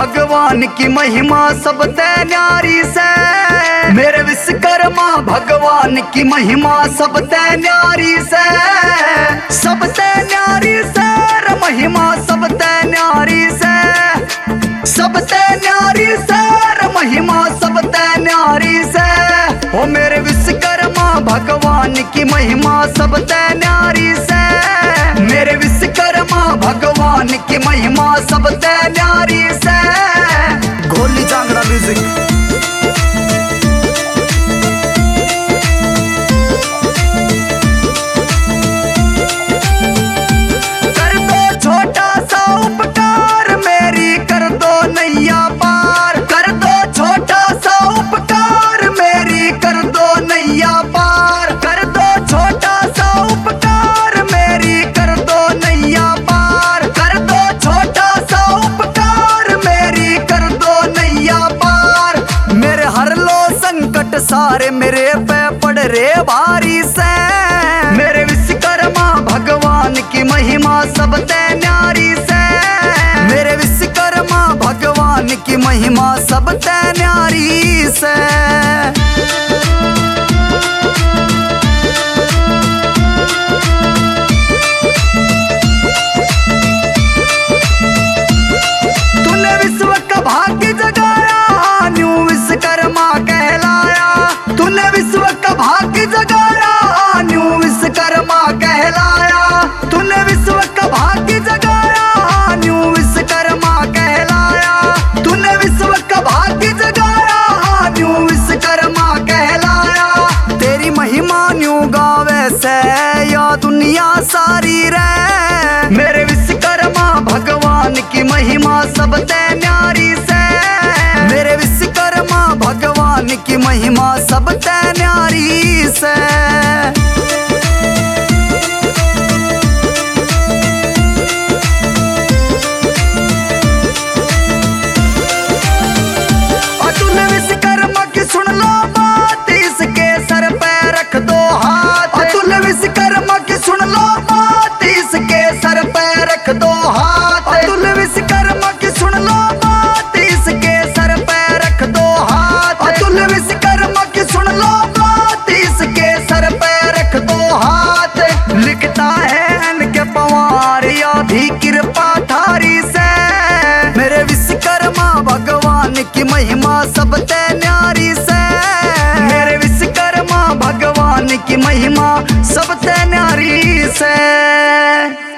भगवान की महिमा सबते न्यारी से। मेरे विश्वकर्मा भगवान की महिमा सबते न्यारी से, सबते न्यारी से रे महिमा सबते न्यारी से, सबते न्यारी से रे महिमा सबते न्यारी से। ओ मेरे विश्वकर्मा भगवान की महिमा सबते न्यारी से, मेरे विश्वकर्मा भगवान की महिमा सबते न्यारी से। गोली जांगड़ा म्यूजिक। सारे मेरे पे पड़ रे भारी से। मेरे विश्वकर्मा भगवान की महिमा सबते न्यारी से, मेरे विश्वकर्मा भगवान की महिमा सबते न्यारी से। तूने विश्व का भाग्य जगाया, न्यू विश्वकर्मा कहलाया। तूने विश्व का भाग्य जगाया, न्यू विश्वकर्मा कहलाया। तूने विश्व का भाग्य जगाया, न्यू विश्वकर्मा कहलाया। तूने विश्व का भाग्य जगाया, न्यू विश्वकर्मा कहलाया। तेरी महिमा न्यू गावे से या दुनिया सारी रे। मेरे विश्वकर्मा भगवान की महिमा सबते न्यारी से, मेरे विश्वकर्मा भगवान की महिमा सबते न्यारी से। और तूने विश्वकर्मा की सुन लो बात, इसके सर पे रख दो हाथ। और तूने विश्वकर्मा की सुन लो बात, इसके सर पे रख दो हाथ। और तूने विश्वकर्मा की सुन लो बात, इसके सर पे रख दो हाथ। और तूने विश्वकर्मा की सुन लो बात, इसके सर पे रख दो हाथ। लिखता है इनके पवार आधी कृपा थारी से। मेरे विश्वकर्मा भगवान की महिमा सबते न्यारी से, मेरे विश्वकर्मा भगवान की महिमा सबते न्यारी से।